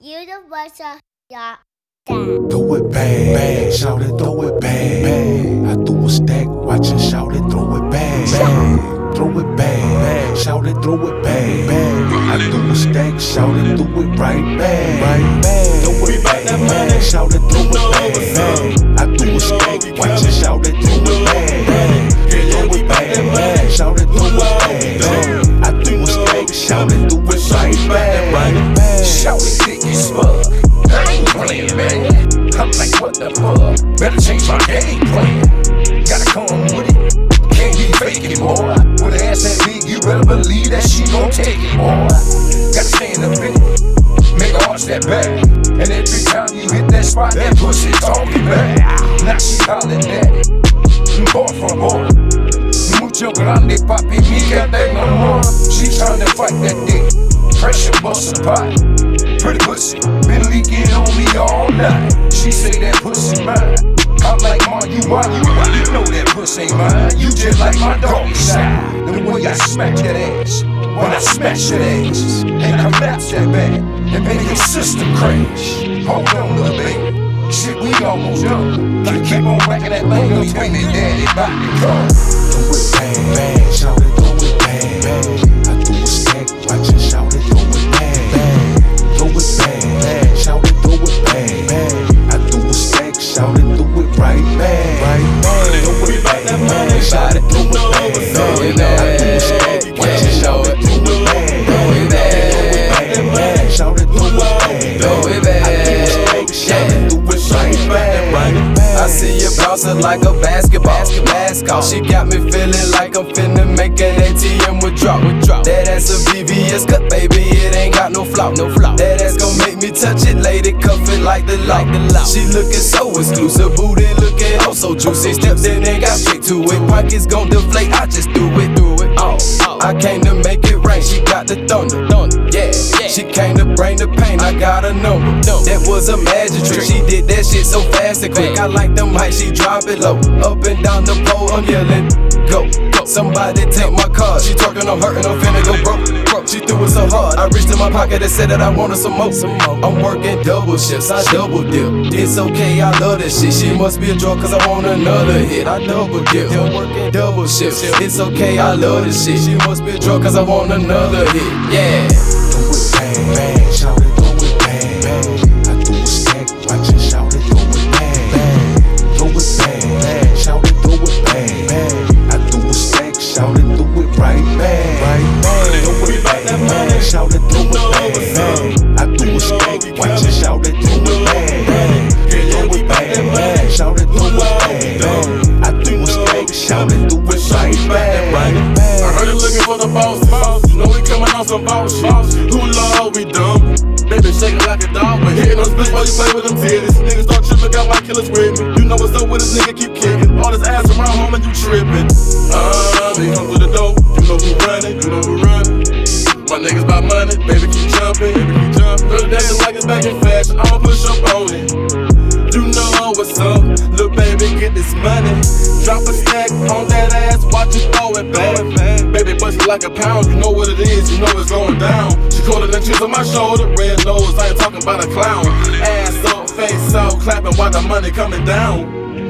Universal. Throw it back, shout it, throw it back. I threw a stack, watch it, shout it, throw it back. Throw it back, shout it, throw it back. I threw a stack, shout it, threw it right back. Throw it back, shout it, throw it back. I threw a stack, watch it, shout it, throw it back. Throw it back, shout it, throw it back. I threw a stack, shout it, threw it right back. Shout it, thick as fuck. I ain't playing, man. I'm like, what the fuck? Better change my game plan. Gotta come with it. Can't be faking, boy. With an ass that big, you better believe that she gon' take it, boy. Gotta stay in the bit. Make her arch that back. And every time you hit that spot, that pussy talking back. Now she hollering at it. Boy from boy. Mucho grande, papi, me can't take no more. She tryna fight that dick. Pressure bust a pot. Pretty pussy, been leaking on me all night. She say that pussy mine. I'm like, Ma, you know that pussy ain't mine. You just like my doggy side. The way I smack that ass, when I smash that ass, and I collapse that back, and make your system crash. Hold on, little baby. Shit, we almost done. Keep on whacking that thing up, when they daddy bout to come. Throw it back, shout it, throw it back. I threw a stack, watch it, shout it, throw it back. Throw it back, shout it, throw it back. I threw a stack, shout it, threw it right back. Throw it back, shout it, throw it back. I threw a stack, watch it, shout it, throw it back. Throw it back, shout it, throw it back. Throw it back, I threw a stack, shout it, threw it right back. I see you bouncing like a basketball. She got me feeling like I'm finna make an ATM withdrawal. That ass a VVS cut, baby, it ain't got no flaw. That ass gon' make me touch it, lady, cuff it like the law. She looking so exclusive, booty looking oh so juicy. Steps in and got straight to it, pockets gon' deflate, I just do it. Oh, I came to make it rain, she got the thunder. Yeah, she came to bring the pain, I got a number. That was a magic trick, she did that shit so fast and quick. I like them heights, she drop it low. Up and down the pole, I'm yelling, go. Somebody take my card, she talking, I'm hurting, I'm finna go broke. She threw it so hard, I reached in my pocket and said that I wanted some more. I'm working double shifts, I double dip. It's okay, I love this shit. She must be a drug cause I want another hit. I double dip, I'm working double shifts. It's okay, I love this shit. She must be a drug cause I want another hit. Yeah. Throw it back, shout it, throw it back. I threw a stack, watch it, shout it, throw it back. Throw it back, shout it, throw it back. I threw a stack, shout it, threw it right back. Throw it back, shout it, throw it back. I threw a stack, watch it, shout it, throw it back. Throw it back, shout it, throw it back. I threw a stack, shout it, threw it right back. I heard you looking for the boss. You know we coming on some boss shit. Who love we dumb? Baby shaking like a dog, but hitting on splits while you play with them titties. Niggas start tripping, got white killers with me. You know what's up with this nigga, keep kicking. All this ass around home and you tripping. They come to the door. You know who running, you know who running. My niggas buy money, baby keep jumping, Throw the dancing like it's back in fashion, I'ma push up on it. You know what's up, little baby, get this money. Drop a stack on that ass, watch you throw it back. Baby, bust it like a pound, you know what it is, you know it's going down. She calling the cheeks on my shoulder, red nose, I ain't talking about a clown. Ass up, face out, clapping while the money coming down.